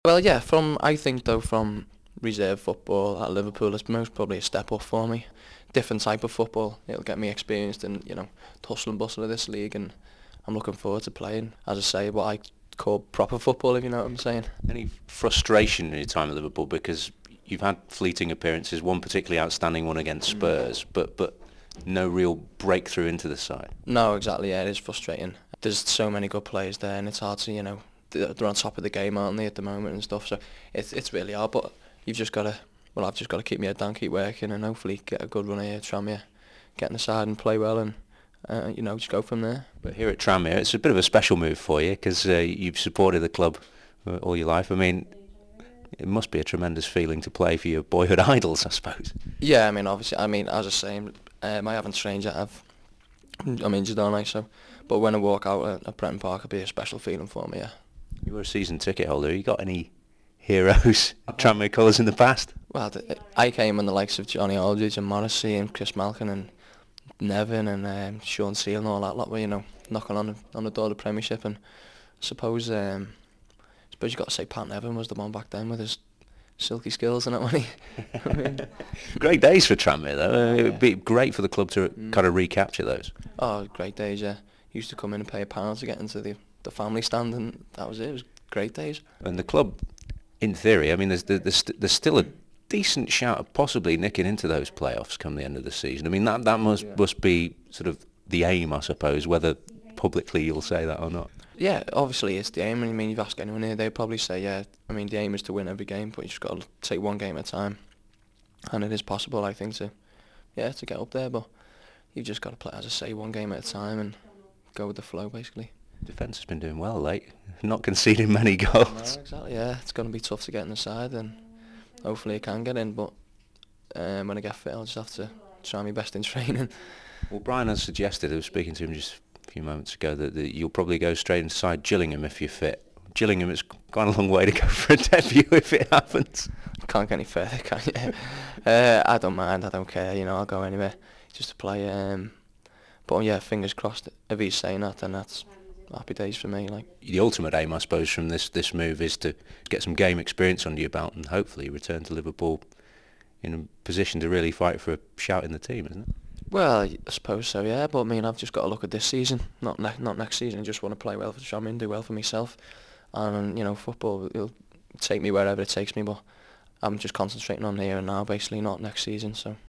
Well, yeah, I think though from reserve football at Liverpool, it's most probably a step up for me. Different type of football. It'll get me experienced in, the hustle and bustle of this league, and I'm looking forward to playing, as I say, what I call proper football, if you know what I'm saying. Any frustration in your time at Liverpool because you've had fleeting appearances, one particularly outstanding one against Spurs, but no real breakthrough into the side. No, exactly, yeah, it is frustrating. There's so many good players there, and it's hard to, they're on top of the game, aren't they, at the moment and stuff, so it's really hard, but you've just got to, well, I've just got to keep my head down, keep working, and hopefully get a good run here, Tranmere, get in the side and play well, and, just go from there. But here at Tranmere, it's a bit of a special move for you because you've supported the club all your life. I mean, it must be a tremendous feeling to play for your boyhood idols, I suppose. Yeah, I mean, obviously, as I was saying, I haven't trained yet, I'm injured, aren't I, so, but when I walk out at Prenton Park, it'll be a special feeling for me, yeah. You were a season ticket holder. You got any heroes, Tranmere colours in the past? Well, I came on the likes of Johnny Aldridge and Morrissey and Chris Malkin and Nevin and Sean Seal and all that lot were, knocking on the door of the Premiership, and suppose you got to say Pat Nevin was the one back then with his silky skills and that, wasn't he? I mean, Great days for Tranmere, though. It would yeah. be great for the club to kind of recapture those. Oh, great days, yeah. Used to come in and pay £1 to get into the family stand, and that was it. It was great days. And the club, in theory, I mean, there's still a decent shout of possibly nicking into those playoffs come the end of the season. I mean, that must be sort of the aim, I suppose, whether publicly you'll say that or not. Yeah, obviously it's the aim. I mean, you've asked anyone here, they'd probably say, yeah, I mean, the aim is to win every game, but you just got to take one game at a time. And it is possible, I think, to get up there, but you've just got to play, as I say, one game at a time and go with the flow, basically. Defence has been doing well late, not conceding many No, goals. exactly, yeah. It's going to be tough to get in the side, and hopefully I can get in, but when I get fit, I'll just have to try my best in training. Well, Brian has suggested, I was speaking to him just a few moments ago, that you'll probably go straight inside Gillingham if you're fit. Gillingham has gone a long way to go for a debut if it happens. Can't get any further, can you? I don't mind, I don't care, I'll go anywhere just to play. But yeah, fingers crossed, if he's saying that, then that's happy days for me. Like, The ultimate aim, I suppose, from this move is to get some game experience under your belt and hopefully return to Liverpool in a position to really fight for a shout in the team, isn't it? well, I suppose so, yeah. But I mean, I've just got to look at this season, not next season. I just want to play well for Tranmere, do well for myself, and football will take me wherever it takes me. But I'm just concentrating on here and now, basically, not next season. So.